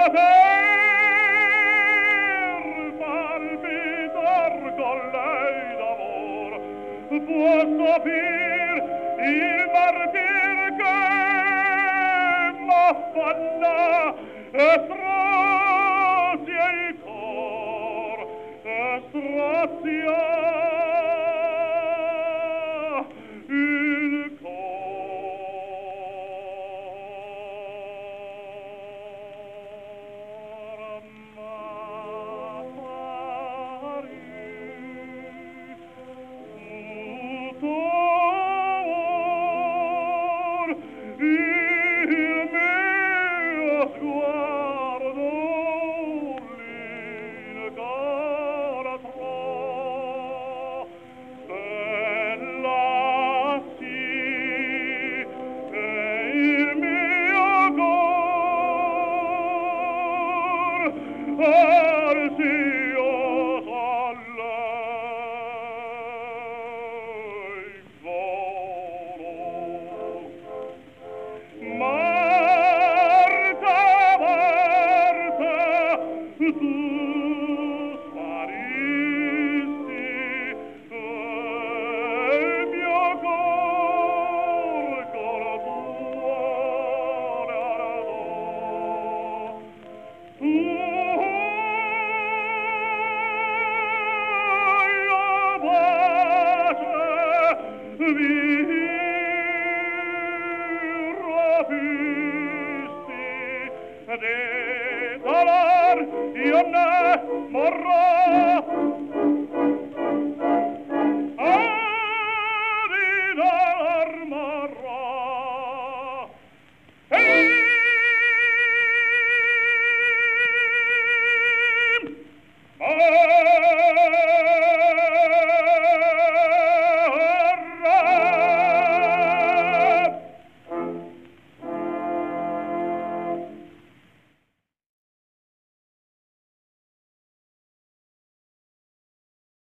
palpitar con lei d'amor, può sopir il martir che m'affanna e strazia il cor, e strazia il cor. Ma il mio sguardo l'incontro, bella sì, e il mio cor ansioso a lei volo. Marta, Marta, tu sparisti, e il mio cor tuo guardò. Tu la pace rapisti, de dolor io ne morrò.